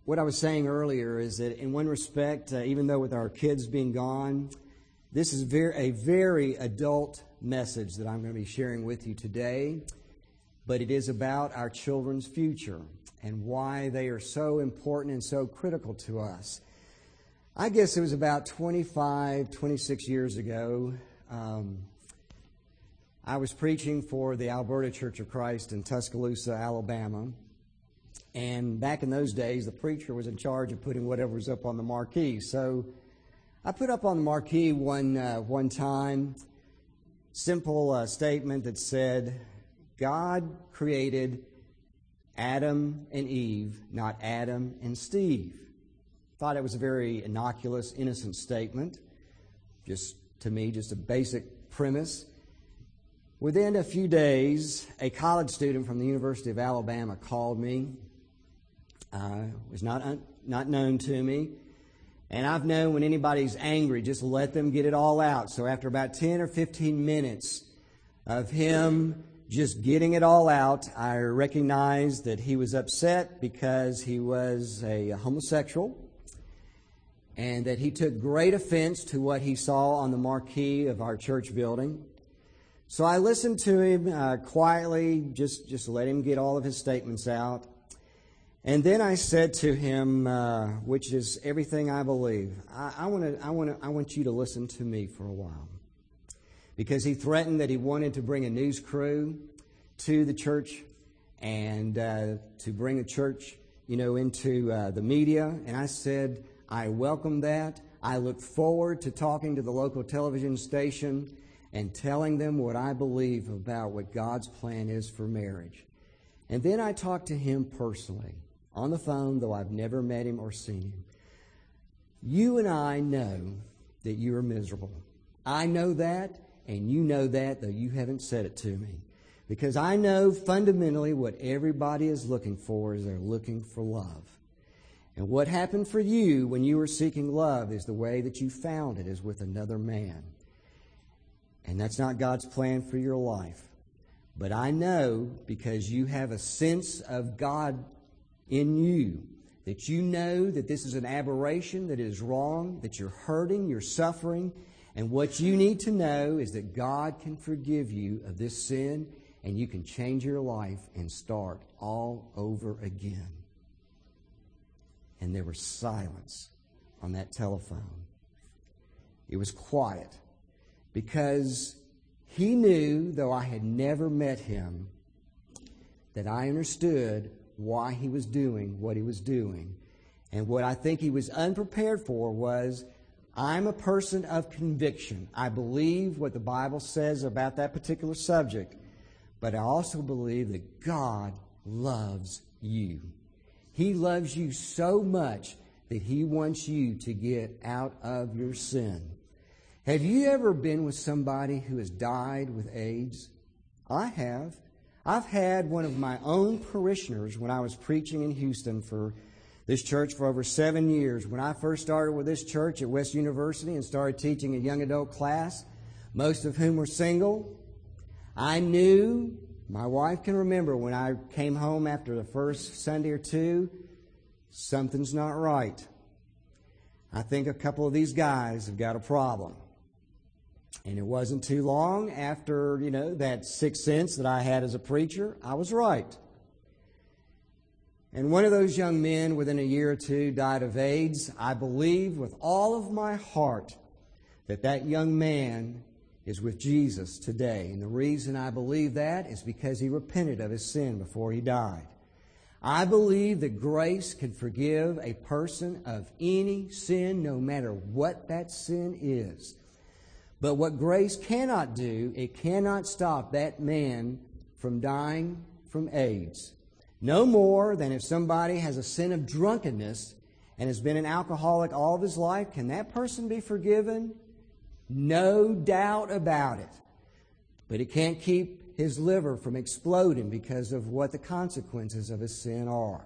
what I was saying earlier is that in one respect, even though with our kids being gone, this is a very adult message that I'm going to be sharing with you today, but it is about our children's future and why they are so important and so critical to us. I guess it was about 25, 26 years ago. I was preaching for the Alberta Church of Christ in Tuscaloosa, Alabama. And back in those days, the preacher was in charge of putting whatever was up on the marquee. So I put up on the marquee one time, simple statement that said, God created Adam and Eve, not Adam and Steve. Thought it was a very innocuous, innocent statement. To me, just a basic premise. Within a few days, a college student from the University of Alabama called me. Was not known to me. And I've known when anybody's angry, just let them get it all out. So after about 10 or 15 minutes of him just getting it all out, I recognized that he was upset because he was a homosexual and that he took great offense to what he saw on the marquee of our church building. So I listened to him quietly, just let him get all of his statements out. And then I said to him, which is everything I believe, I want you to listen to me for a while. Because he threatened that he wanted to bring a news crew to the church and to bring the church, into the media. And I said, I welcome that. I look forward to talking to the local television station and telling them what I believe about what God's plan is for marriage. And then I talked to him personally on the phone, though I've never met him or seen him. You and I know that you are miserable. I know that, and you know that, though you haven't said it to me. Because I know fundamentally what everybody is looking for is they're looking for love. And what happened for you when you were seeking love is the way that you found it is with another man. And that's not God's plan for your life. But I know because you have a sense of God in you, that you know that this is an aberration, that it is wrong, that you're hurting, you're suffering, and what you need to know is that God can forgive you of this sin, and you can change your life and start all over again. And there was silence on that telephone. It was quiet because he knew, though I had never met him, that I understood why he was doing what he was doing. And what I think he was unprepared for was, I'm a person of conviction. I believe what the Bible says about that particular subject, but I also believe that God loves you. He loves you so much that He wants you to get out of your sin. Have you ever been with somebody who has died with AIDS? I have. I've had one of my own parishioners when I was preaching in Houston for this church for over 7 years. When I first started with this church at West University and started teaching a young adult class, most of whom were single, I knew, my wife can remember when I came home after the first Sunday or two, something's not right. I think a couple of these guys have got a problem. And it wasn't too long after, that sixth sense that I had as a preacher, I was right. And one of those young men within a year or two died of AIDS. I believe with all of my heart that young man is with Jesus today. And the reason I believe that is because he repented of his sin before he died. I believe that grace can forgive a person of any sin, no matter what that sin is. But what grace cannot do, it cannot stop that man from dying from AIDS. No more than if somebody has a sin of drunkenness and has been an alcoholic all of his life, can that person be forgiven? No doubt about it. But it can't keep his liver from exploding because of what the consequences of his sin are.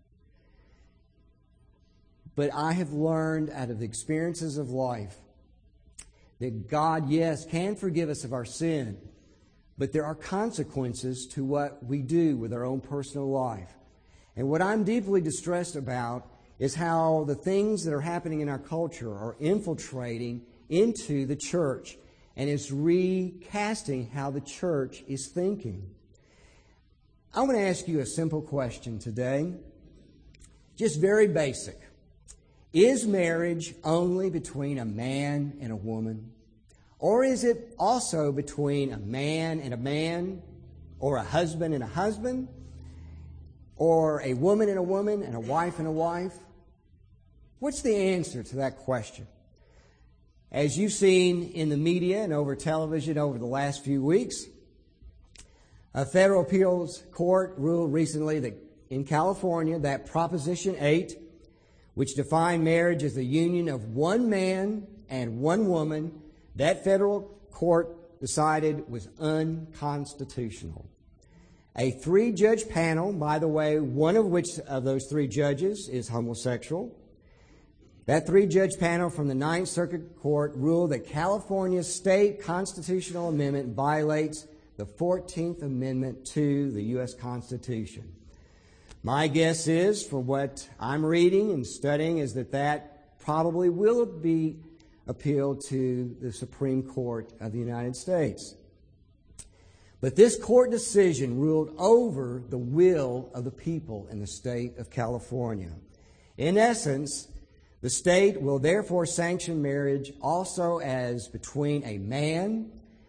But I have learned out of the experiences of life that God, yes, can forgive us of our sin, but there are consequences to what we do with our own personal life. And what I'm deeply distressed about is how the things that are happening in our culture are infiltrating into the church and is recasting how the church is thinking. I want to ask you a simple question today, just very basic. Is marriage only between a man and a woman? Or is it also between a man, or a husband and a husband, or a woman and a wife and a wife? What's the answer to that question? As you've seen in the media and over television over the last few weeks, a federal appeals court ruled recently that in California that Proposition 8, which defined marriage as the union of one man and one woman, that federal court decided was unconstitutional. A 3-judge panel, by the way, one of which of those 3 judges is homosexual. That 3-judge panel from the Ninth Circuit Court ruled that California's state constitutional amendment violates the 14th Amendment to the U.S. Constitution. My guess is, from what I'm reading and studying, is that probably will be appealed to the Supreme Court of the United States. But this court decision ruled over the will of the people in the state of California. In essence, the state will therefore sanction marriage also as between a man,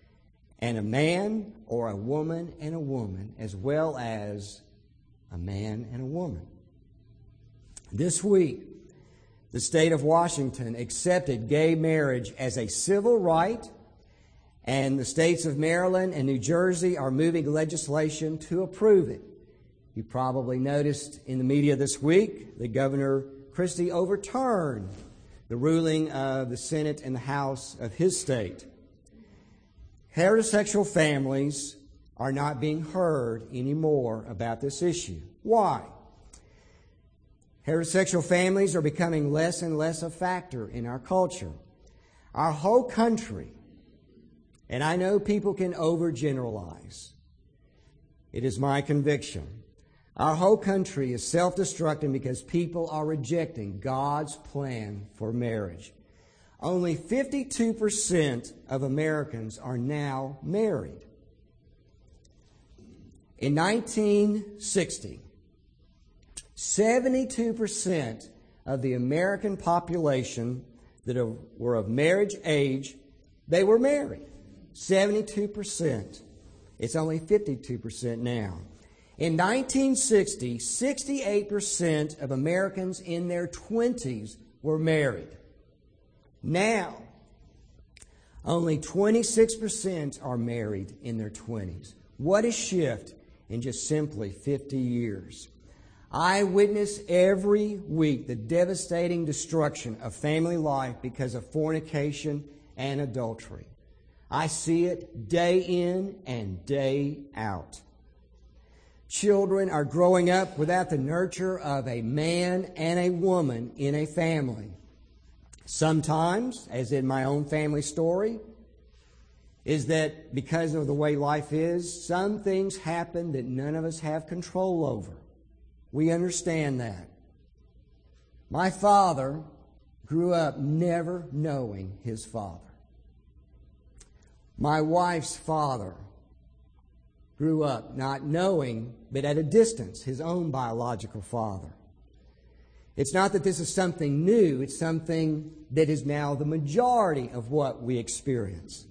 or a woman and a woman, as well as a man and a woman. This week, the state of Washington accepted gay marriage as a civil right, and the states of Maryland and New Jersey are moving legislation to approve it. You probably noticed in the media this week that Governor Christie overturned the ruling of the Senate and the House of his state. Heterosexual families are not being heard anymore about this issue. Why? Heterosexual families are becoming less and less a factor in our culture. Our whole country, and I know people can overgeneralize. It is my conviction. Our whole country is self-destructing because people are rejecting God's plan for marriage. Only 52% of Americans are now married. In 1960, 72% of the American population that were of marriage age, they were married. 72%. It's only 52% now. In 1960, 68% of Americans in their 20s were married. Now, only 26% are married in their 20s. What a shift in just simply 50 years. I witness every week the devastating destruction of family life because of fornication and adultery. I see it day in and day out. Children are growing up without the nurture of a man and a woman in a family. Sometimes, as in my own family story, is that because of the way life is, some things happen that none of us have control over. We understand that. My father grew up never knowing his father. My wife's father grew up not knowing, but at a distance, his own biological father. It's not that this is something new, it's something that is now the majority of what we experience.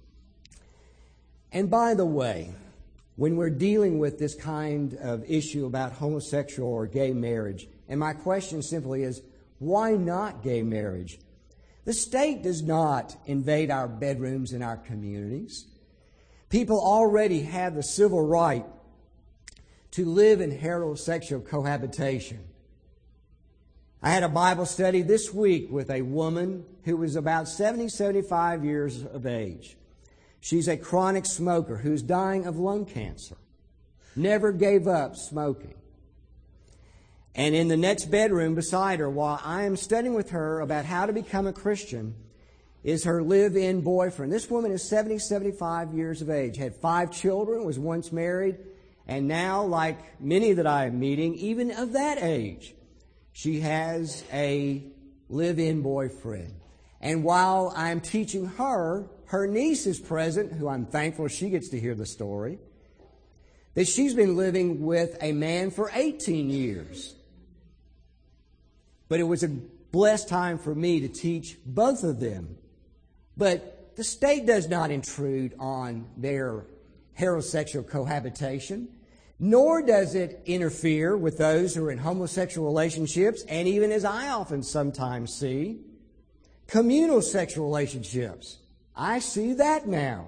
And by the way, when we're dealing with this kind of issue about homosexual or gay marriage, and my question simply is, why not gay marriage? The state does not invade our bedrooms and our communities. People already have the civil right to live in heterosexual cohabitation. I had a Bible study this week with a woman who was about 75 years of age. She's a chronic smoker who's dying of lung cancer. Never gave up smoking. And in the next bedroom beside her, while I am studying with her about how to become a Christian, is her live-in boyfriend. This woman is 75 years of age, had 5 children, was once married, and now, like many that I am meeting, even of that age, She has a live-in boyfriend. And while I'm teaching her, her niece is present, who I'm thankful she gets to hear the story, that she's been living with a man for 18 years. But it was a blessed time for me to teach both of them. But the state does not intrude on their heterosexual cohabitation, nor does it interfere with those who are in homosexual relationships, and even, as I often sometimes see, communal sexual relationships. I see that now.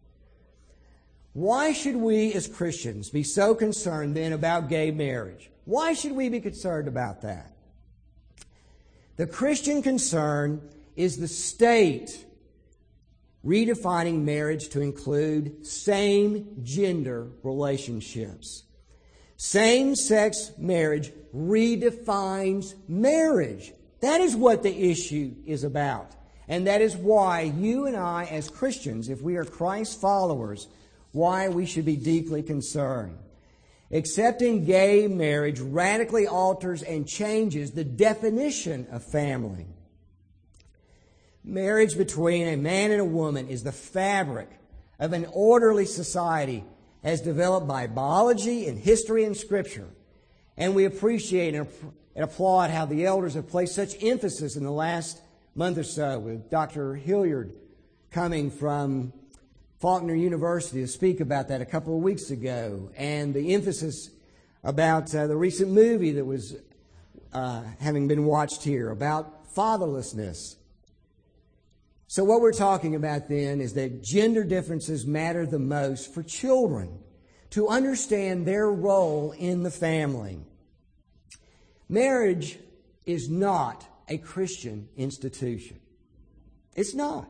Why should we as Christians be so concerned then about gay marriage? Why should we be concerned about that? The Christian concern is the state redefining marriage to include same-gender relationships. Same-sex marriage redefines marriage. That is what the issue is about. And that is why you and I, as Christians, if we are Christ followers, why we should be deeply concerned. Accepting gay marriage radically alters and changes the definition of family. Marriage between a man and a woman is the fabric of an orderly society as developed by biology and history and Scripture. And we appreciate and applaud how the elders have placed such emphasis in the last month or so, with Dr. Hilliard coming from Faulkner University to speak about that a couple of weeks ago, and the emphasis about the recent movie that was having been watched here about fatherlessness. So what we're talking about then is that gender differences matter the most for children to understand their role in the family. Marriage is not a Christian institution. It's not.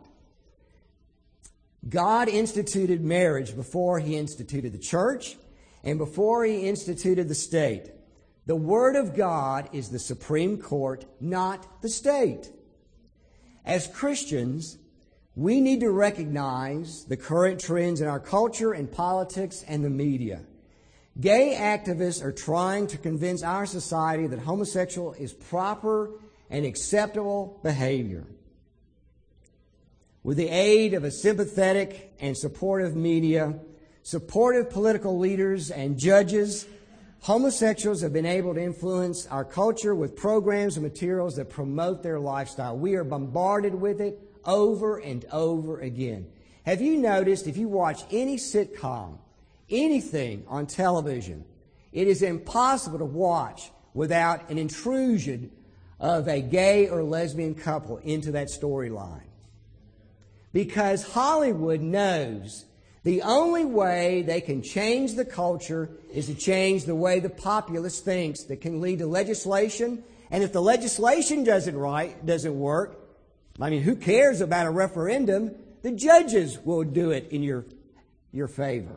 God instituted marriage before He instituted the church and before He instituted the state. The Word of God is the supreme court, not the state. As Christians, we need to recognize the current trends in our culture and politics and the media. Gay activists are trying to convince our society that homosexual is proper and acceptable behavior. With the aid of a sympathetic and supportive media, supportive political leaders and judges, homosexuals have been able to influence our culture with programs and materials that promote their lifestyle. We are bombarded with it over and over again. Have you noticed, if you watch any sitcom, anything on television, it is impossible to watch without an intrusion of a gay or lesbian couple into that storyline. Because Hollywood knows the only way they can change the culture is to change the way the populace thinks, that can lead to legislation. And if the legislation doesn't work, I mean, who cares about a referendum? The judges will do it in your favor.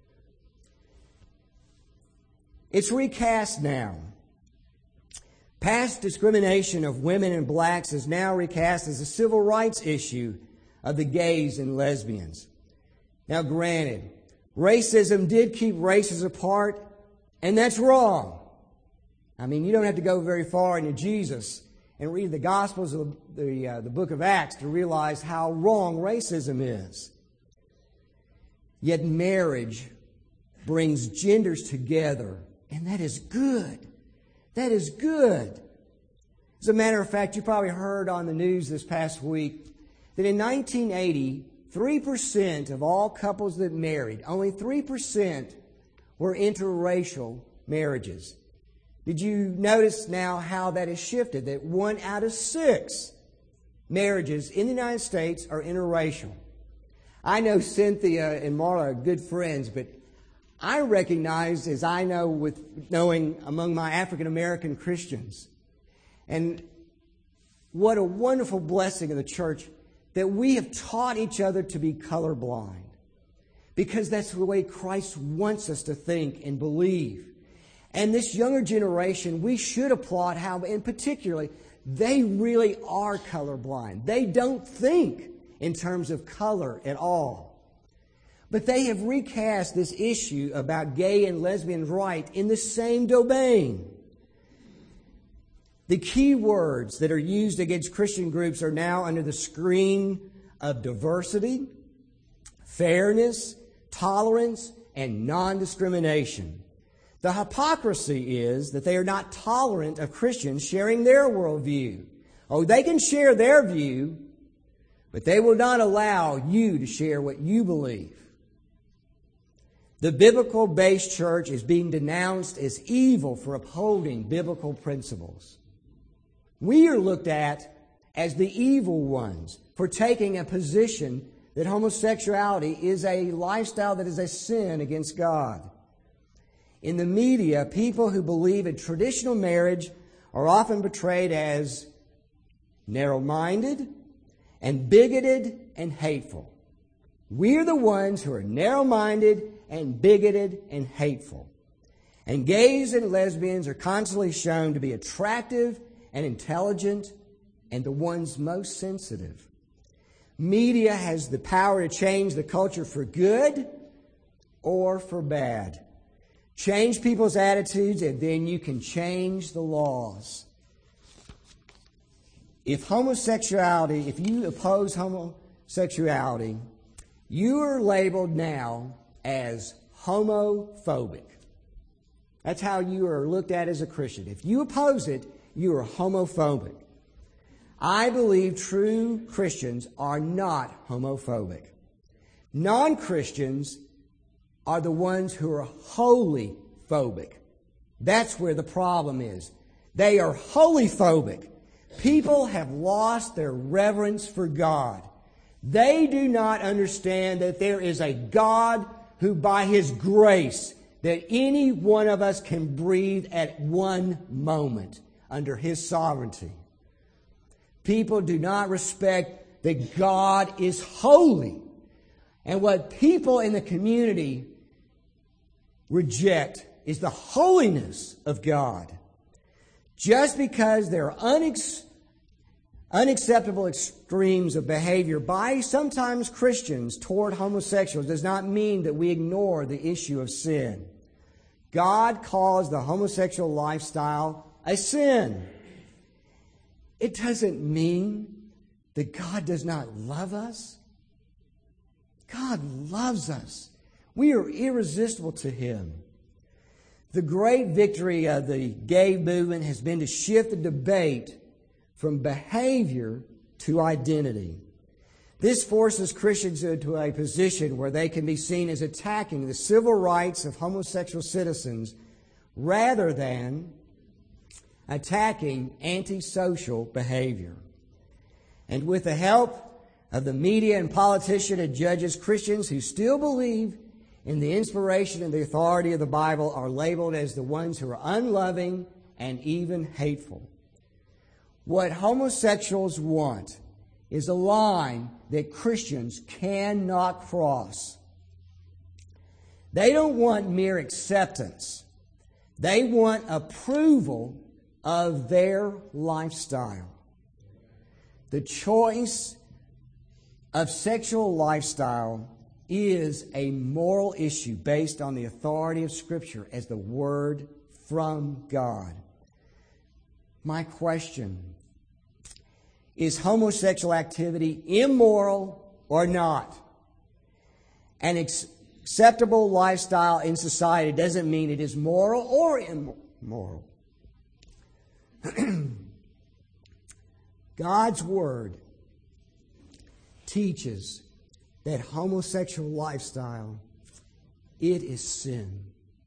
It's recast now. Past discrimination of women and blacks is now recast as a civil rights issue of the gays and lesbians. Now, granted, racism did keep races apart, and that's wrong. I mean, you don't have to go very far into Jesus and read the Gospels of the book of Acts to realize how wrong racism is. Yet marriage brings genders together, and that is good. That is good. As a matter of fact, you probably heard on the news this past week that in 1980, 3% of all couples that married, only 3% were interracial marriages. Did you notice now how that has shifted? That 1 out of 6 marriages in the United States are interracial. I know Cynthia and Marla are good friends, but I recognize, as I know with knowing among my African American Christians, and what a wonderful blessing of the church that we have taught each other to be colorblind, because that's the way Christ wants us to think and believe. And this younger generation, we should applaud how, and particularly, they really are colorblind. They don't think in terms of color at all. But they have recast this issue about gay and lesbian rights in the same domain. The key words that are used against Christian groups are now under the screen of diversity, fairness, tolerance, and non-discrimination. The hypocrisy is that they are not tolerant of Christians sharing their worldview. Oh, they can share their view, but they will not allow you to share what you believe. The biblical-based church is being denounced as evil for upholding biblical principles. We are looked at as the evil ones for taking a position that homosexuality is a lifestyle that is a sin against God. In the media, people who believe in traditional marriage are often portrayed as narrow-minded and bigoted and hateful. We are the ones who are narrow-minded and bigoted and hateful. And gays and lesbians are constantly shown to be attractive and intelligent and the ones most sensitive. Media has the power to change the culture for good or for bad. Change people's attitudes and then you can change the laws. If you oppose homosexuality, you are labeled now as homophobic. That's how you are looked at as a Christian. If you oppose it, you are homophobic. I believe true Christians are not homophobic. Non-Christians are the ones who are holy phobic. That's where the problem is. They are holy phobic. People have lost their reverence for God. They do not understand that there is a God who by His grace that any one of us can breathe at one moment under His sovereignty. People do not respect that God is holy. And what people in the community reject is the holiness of God. Just because there are unacceptable extremes of behavior by sometimes Christians toward homosexuals does not mean that we ignore the issue of sin. God calls the homosexual lifestyle a sin. It doesn't mean that God does not love us. God loves us. We are irresistible to Him. The great victory of the gay movement has been to shift the debate from behavior to identity. This forces Christians into a position where they can be seen as attacking the civil rights of homosexual citizens rather than attacking antisocial behavior. And with the help of the media and politicians and judges, Christians who still believe in the inspiration and the authority of the Bible are labeled as the ones who are unloving and even hateful. What homosexuals want is a line that Christians cannot cross. They don't want mere acceptance. They want approval of their lifestyle. The choice of sexual lifestyle is a moral issue based on the authority of Scripture as the Word from God. My question: is homosexual activity immoral or not? An acceptable lifestyle in society doesn't mean it is moral or immoral. God's Word teaches that homosexual lifestyle, it is sin.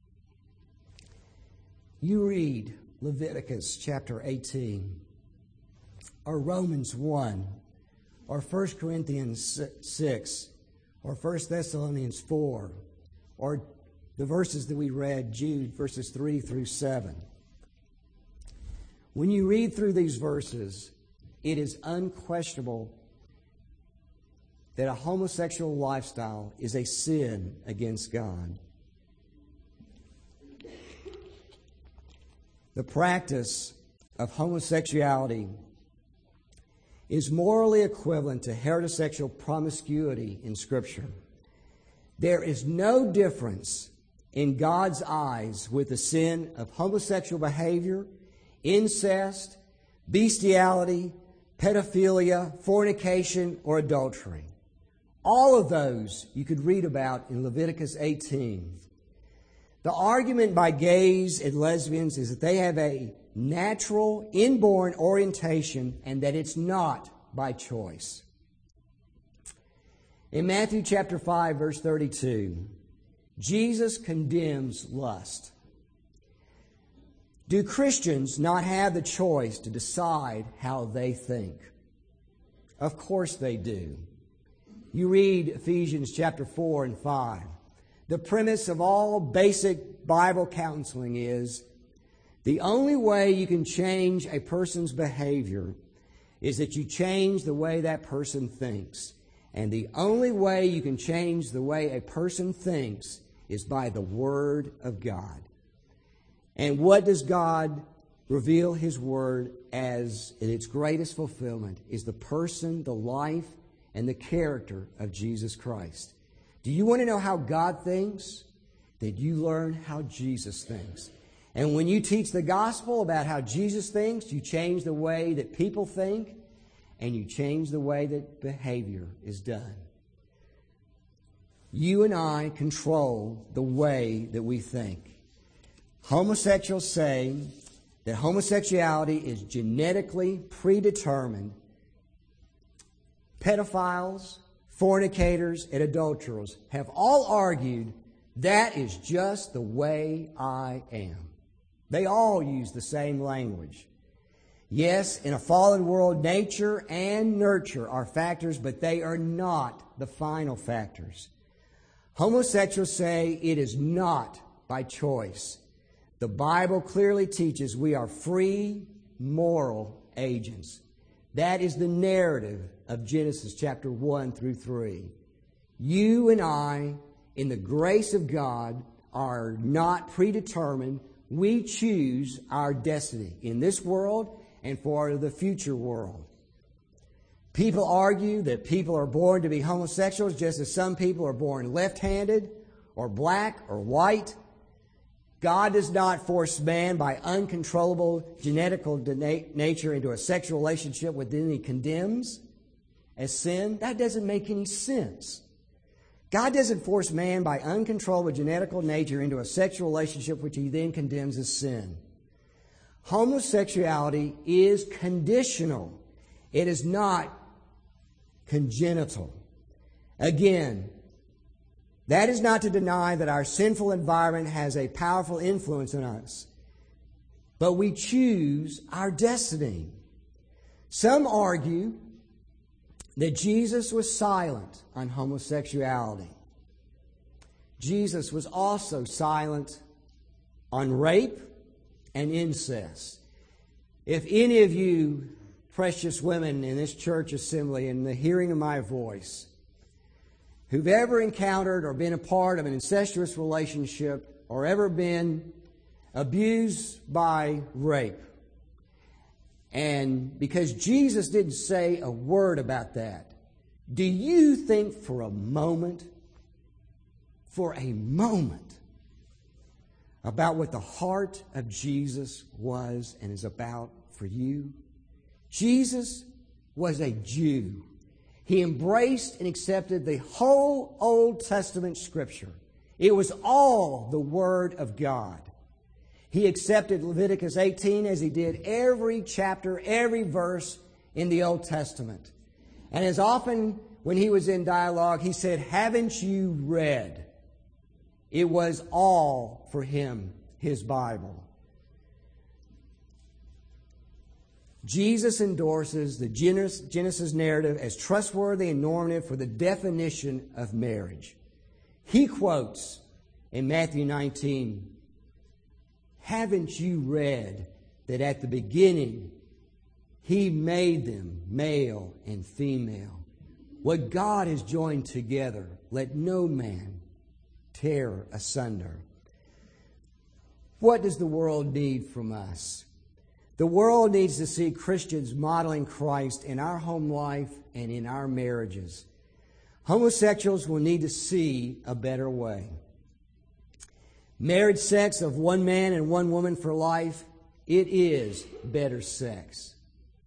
You read Leviticus chapter 18, or Romans 1, or 1 Corinthians 6, or 1 Thessalonians 4, or the verses that we read, Jude, verses 3 through 7. When you read through these verses, it is unquestionable that a homosexual lifestyle is a sin against God. The practice of homosexuality is morally equivalent to heterosexual promiscuity in Scripture. There is no difference in God's eyes with the sin of homosexual behavior, incest, bestiality, pedophilia, fornication, or adultery. All of those you could read about in Leviticus 18. The argument by gays and lesbians is that they have a natural, inborn orientation and that it's not by choice. In Matthew chapter 5, verse 32, Jesus condemns lust. Do Christians not have the choice to decide how they think? Of course they do. You read Ephesians chapter 4 and 5. The premise of all basic Bible counseling is the only way you can change a person's behavior is that you change the way that person thinks. And the only way you can change the way a person thinks is by the Word of God. And what does God reveal His Word as in its greatest fulfillment is the person, the life, and the character of Jesus Christ. Do you want to know how God thinks? Then you learn how Jesus thinks. And when you teach the gospel about how Jesus thinks, you change the way that people think, and you change the way that behavior is done. You and I control the way that we think. Homosexuals say that homosexuality is genetically predetermined. Pedophiles, fornicators, and adulterers have all argued that is just the way I am. They all use the same language. Yes, in a fallen world, nature and nurture are factors, but they are not the final factors. Homosexuals say it is not by choice. The Bible clearly teaches we are free moral agents. That is the narrative of Genesis chapter 1 through 3. You and I, in the grace of God, are not predetermined. We choose our destiny in this world and for the future world. People argue that people are born to be homosexuals just as some people are born left-handed or black or white. God does not force man by uncontrollable genetical nature into a sexual relationship which then He condemns as sin. That doesn't make any sense. God doesn't force man by uncontrollable genetical nature into a sexual relationship which He then condemns as sin. Homosexuality is conditional. It is not congenital. Again, that is not to deny that our sinful environment has a powerful influence on us. But we choose our destiny. Some argue that Jesus was silent on homosexuality. Jesus was also silent on rape and incest. If any of you precious women in this church assembly, in the hearing of my voice, who've ever encountered or been a part of an incestuous relationship or ever been abused by rape, and because Jesus didn't say a word about that, do you think for a moment about what the heart of Jesus was and is about for you? Jesus was a Jew. He embraced and accepted the whole Old Testament Scripture. It was all the Word of God. He accepted Leviticus 18 as he did every chapter, every verse in the Old Testament. And as often when he was in dialogue, he said, "Haven't you read?" It was all for him, his Bible. Jesus endorses the Genesis narrative as trustworthy and normative for the definition of marriage. He quotes in Matthew 19, "Haven't you read that at the beginning He made them male and female? What God has joined together, let no man tear asunder." What does the world need from us? The world needs to see Christians modeling Christ in our home life and in our marriages. Homosexuals will need to see a better way. Marriage sex of one man and one woman for life, it is better sex.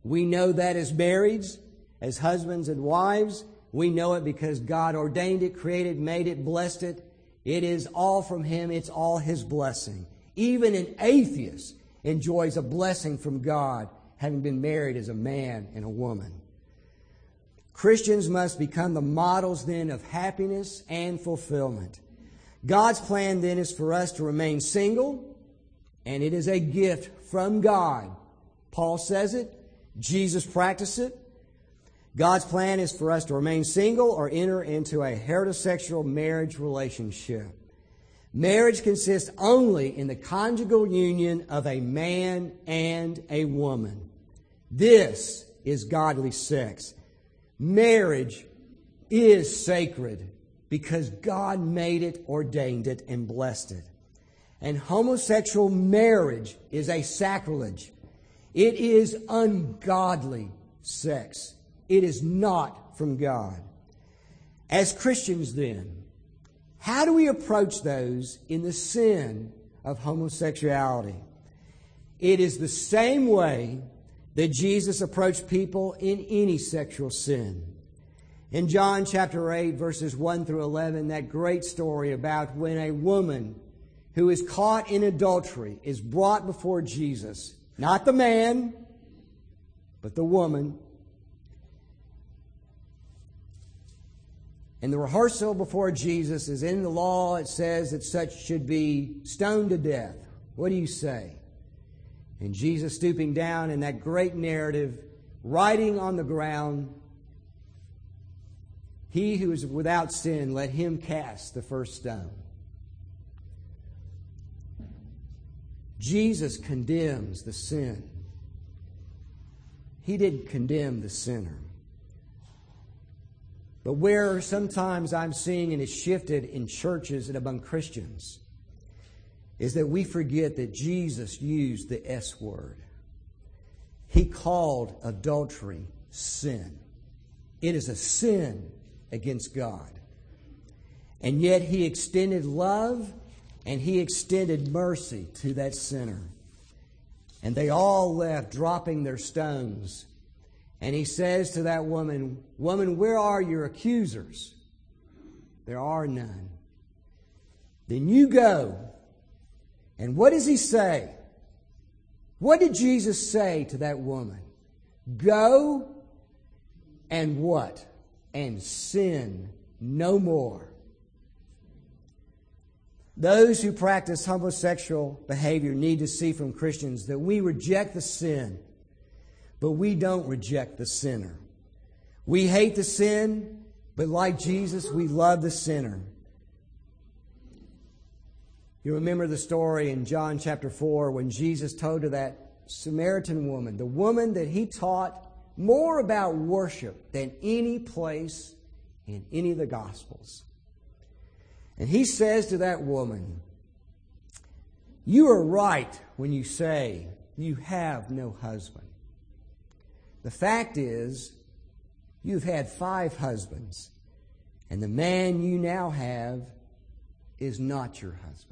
We know that as marrieds, as husbands and wives. We know it because God ordained it, created, made it, blessed it. It is all from Him. It's all His blessing. Even an atheist enjoys a blessing from God, having been married as a man and a woman. Christians must become the models then of happiness and fulfillment. God's plan then is for us to remain single, and it is a gift from God. Paul says it. Jesus practiced it. God's plan is for us to remain single or enter into a heterosexual marriage relationship. Marriage consists only in the conjugal union of a man and a woman. This is godly sex. Marriage is sacred because God made it, ordained it, and blessed it. And homosexual marriage is a sacrilege. It is ungodly sex. It is not from God. As Christians then, how do we approach those in the sin of homosexuality? It is the same way that Jesus approached people in any sexual sin. In John chapter 8, verses 1 through 11, that great story about when a woman who is caught in adultery is brought before Jesus. Not the man, but the woman. And the rehearsal before Jesus is in the law. It says that such should be stoned to death. What do you say? And Jesus stooping down in that great narrative, writing on the ground, "He who is without sin, let him cast the first stone." Jesus condemns the sin. He didn't condemn the sinner. But where sometimes I'm seeing and it's shifted in churches and among Christians is that we forget that Jesus used the S word. He called adultery sin. It is a sin against God. And yet He extended love and He extended mercy to that sinner. And they all left dropping their stones. And He says to that woman, "Woman, where are your accusers?" There are none. Then you go. And what does He say? What did Jesus say to that woman? Go and what? And sin no more. Those who practice homosexual behavior need to see from Christians that we reject the sin, but we don't reject the sinner. We hate the sin, but like Jesus, we love the sinner. You remember the story in John chapter 4 when Jesus told to that Samaritan woman, the woman that He taught more about worship than any place in any of the Gospels. And He says to that woman, "You are right when you say you have no husband. The fact is, you've had 5 husbands, and the man you now have is not your husband."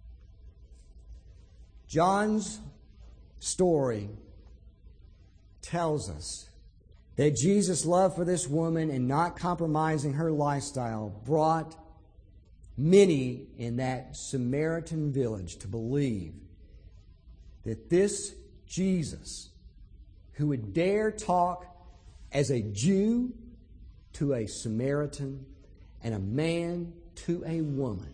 John's story tells us that Jesus' love for this woman and not compromising her lifestyle brought many in that Samaritan village to believe that this Jesus, who would dare talk as a Jew to a Samaritan and a man to a woman,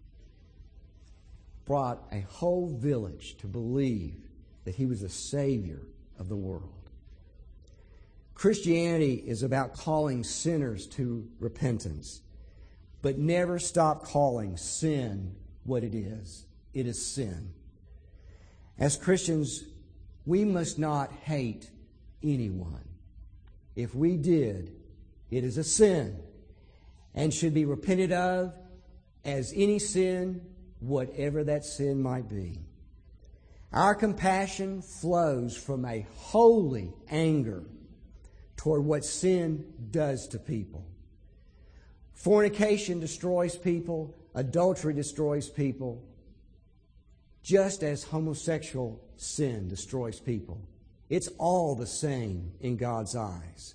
brought a whole village to believe that He was the Savior of the world. Christianity is about calling sinners to repentance, but never stop calling sin what it is. It is sin. As Christians, we must not hate anyone. If we did, it is a sin and should be repented of as any sin, whatever that sin might be. Our compassion flows from a holy anger toward what sin does to people. Fornication destroys people. Adultery destroys people. Just as homosexual sin destroys people. It's all the same in God's eyes.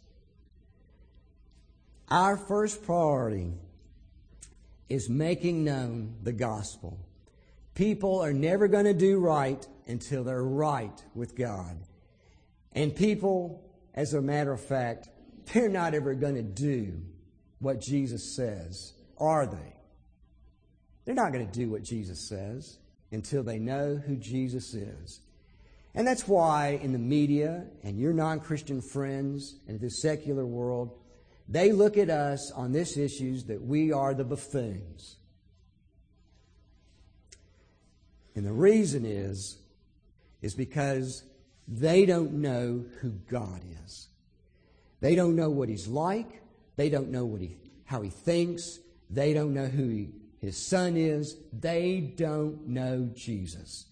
Our first priority is making known the gospel. People are never going to do right until they're right with God. And people, as a matter of fact, they're not ever going to do what Jesus says, are they? They're not going to do what Jesus says until they know who Jesus is. And that's why in the media and your non-Christian friends and the secular world, they look at us on this issues that we are the buffoons. And the reason is because they don't know who God is. They don't know what He's like. They don't know how He thinks. They don't know who His Son is. They don't know Jesus.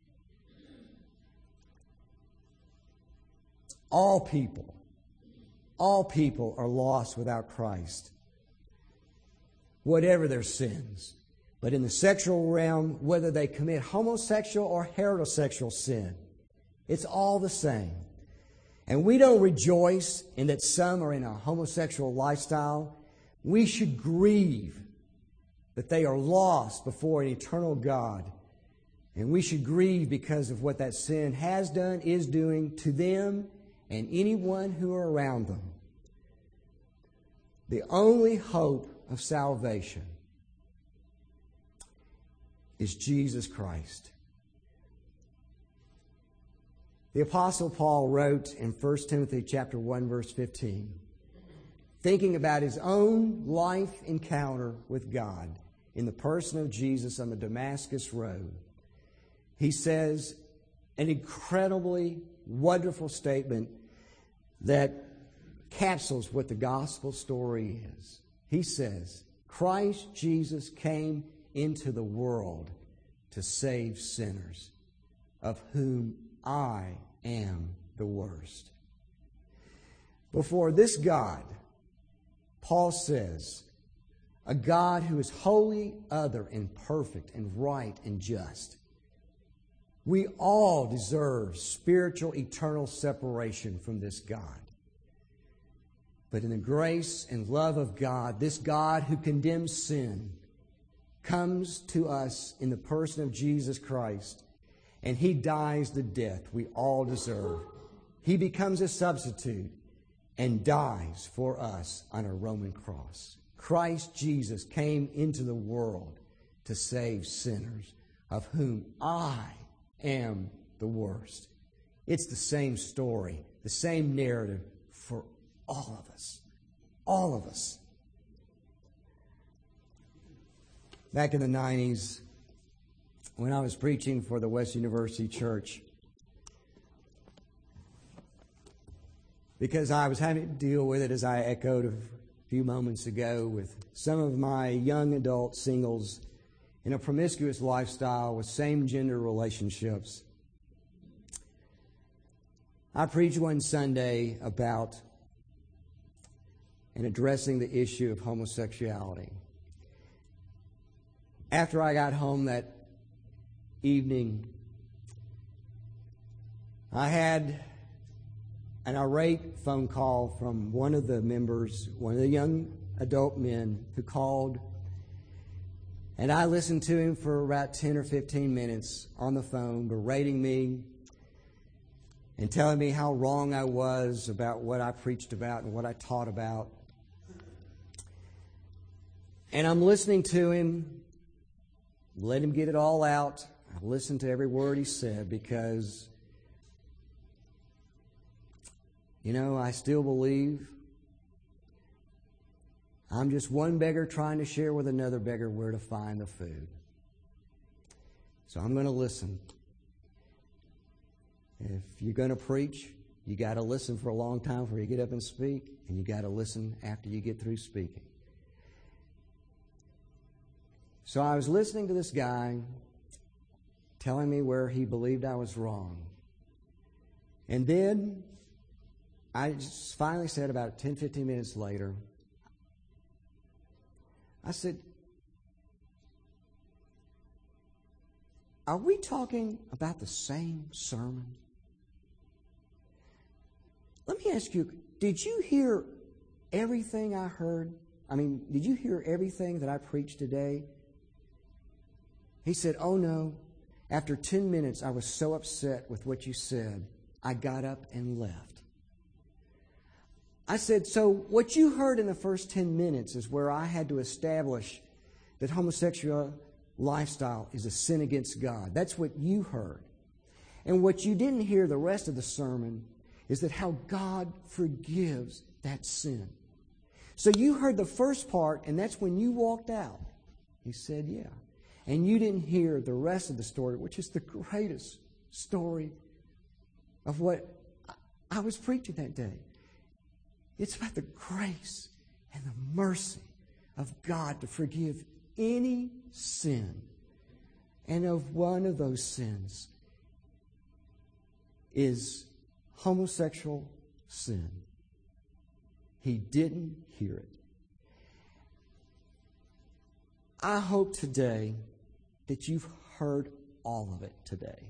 All people are lost without Christ, whatever their sins. But in the sexual realm, whether they commit homosexual or heterosexual sin, it's all the same. And we don't rejoice in that some are in a homosexual lifestyle. We should grieve that they are lost before an eternal God. And we should grieve because of what that sin has done, is doing to them and anyone who are around them. The only hope of salvation is Jesus Christ. The Apostle Paul wrote in 1 Timothy chapter 1, verse 15, thinking about his own life encounter with God in the person of Jesus on the Damascus Road. He says an incredibly wonderful statement that capsules what the gospel story is. He says, Christ Jesus came into the world to save sinners, of whom I am the worst. Before this God, Paul says, a God who is holy, other, and perfect, and right, and just. We all deserve spiritual, eternal separation from this God. But in the grace and love of God, this God who condemns sin comes to us in the person of Jesus Christ, and He dies the death we all deserve. He becomes a substitute and dies for us on a Roman cross. Christ Jesus came into the world to save sinners, of whom I am the worst. It's the same story, the same narrative for all of us. All of us. Back in the 90s, when I was preaching for the West University Church, because I was having to deal with it, as I echoed a few moments ago, with some of my young adult singles in a promiscuous lifestyle with same-gender relationships. I preached one Sunday about and addressing the issue of homosexuality. After I got home that evening, I had an irate phone call from one of the members, one of the young adult men who called, and I listened to him for about 10 or 15 minutes on the phone, berating me and telling me how wrong I was about what I preached about and what I taught about. And I'm listening to him, let him get it all out. I listened to every word he said because, I still believe I'm just one beggar trying to share with another beggar where to find the food. So I'm going to listen. If you're going to preach, you got to listen for a long time before you get up and speak, and you got to listen after you get through speaking. So I was listening to this guy telling me where he believed I was wrong. And then I just finally said about 10, 15 minutes later, I said, are we talking about the same sermon? let me ask you, did you hear everything I heard? I mean, did you hear everything that I preached today? He said, oh no. After 10 minutes, I was so upset with what you said, I got up and left. I said, so what you heard in the first 10 minutes is where I had to establish that homosexual lifestyle is a sin against God. That's what you heard. And what you didn't hear the rest of the sermon is that how God forgives that sin. So you heard the first part, and that's when you walked out. He said, yeah. And you didn't hear the rest of the story, which is the greatest story of what I was preaching that day. It's about the grace and the mercy of God to forgive any sin. And of one of those sins is homosexual sin. He didn't hear it. I hope today that you've heard all of it today.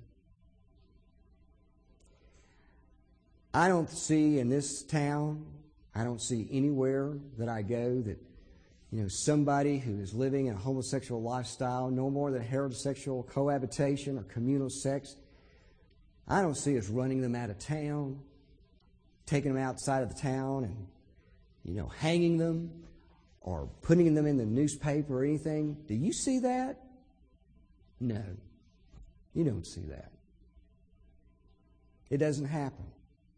I don't see in this town, I don't see anywhere that I go that, somebody who is living in a homosexual lifestyle, no more than heterosexual cohabitation or communal sex, I don't see us running them out of town, taking them outside of the town and, hanging them or putting them in the newspaper or anything. Do you see that? No. You don't see that. It doesn't happen.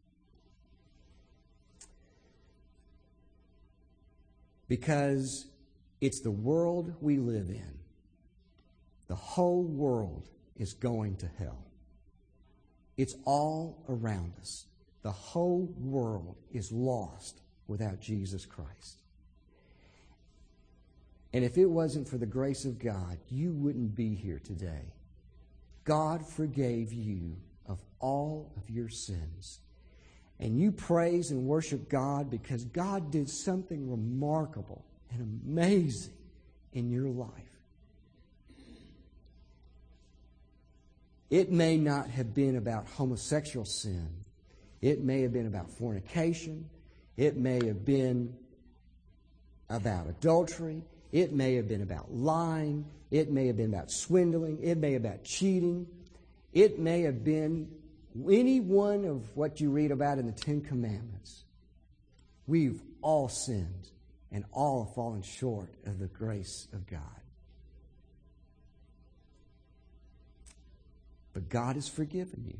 Because it's the world we live in. The whole world is going to hell. It's all around us. The whole world is lost without Jesus Christ. And if it wasn't for the grace of God, you wouldn't be here today. God forgave you of all of your sins. And you praise and worship God because God did something remarkable and amazing in your life. It may not have been about homosexual sin. It may have been about fornication. It may have been about adultery. It may have been about lying. It may have been about swindling. It may have been about cheating. It may have been any one of what you read about in the Ten Commandments. We've all sinned and all have fallen short of the grace of God. But God has forgiven you.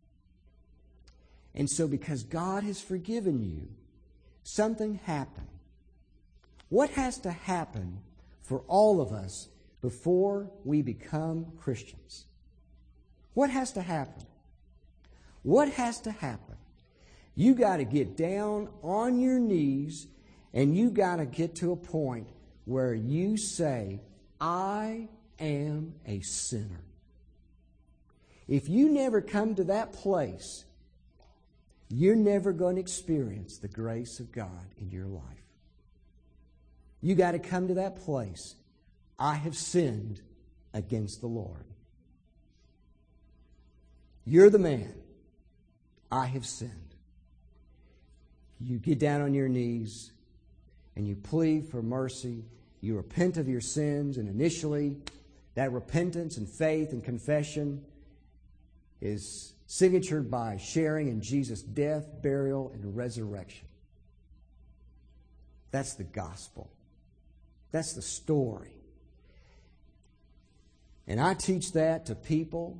And so because God has forgiven you, something happened. What has to happen for all of us before we become Christians? What has to happen? What has to happen? You got to get down on your knees and you got to get to a point where you say, I am a sinner. If you never come to that place, you're never going to experience the grace of God in your life. You got to come to that place. I have sinned against the Lord. You're the man. I have sinned. You get down on your knees and you plead for mercy. You repent of your sins, and initially that repentance and faith and confession is signatured by sharing in Jesus' death, burial, and resurrection. That's the gospel. That's the story. And I teach that to people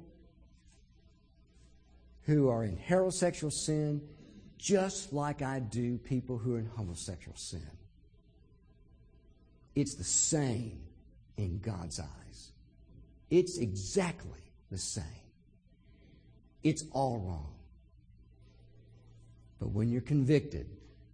who are in heterosexual sin just like I do people who are in homosexual sin. It's the same in God's eyes. It's exactly the same. It's all wrong. But when you're convicted,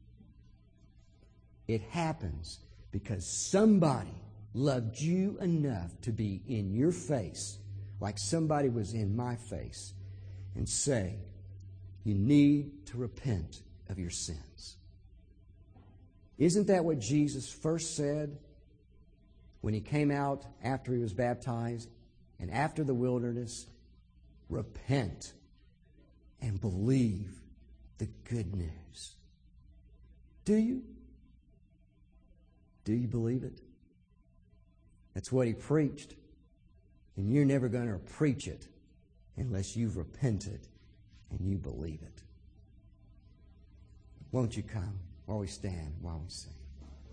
it happens because somebody loved you enough to be in your face, like somebody was in my face, and say, you need to repent of your sins. Isn't that what Jesus first said when he came out after he was baptized and after the wilderness? Repent and believe the good news. Do you? Do you believe it? That's what he preached. And you're never going to preach it unless you've repented and you believe it. Won't you come while we stand, while we sing?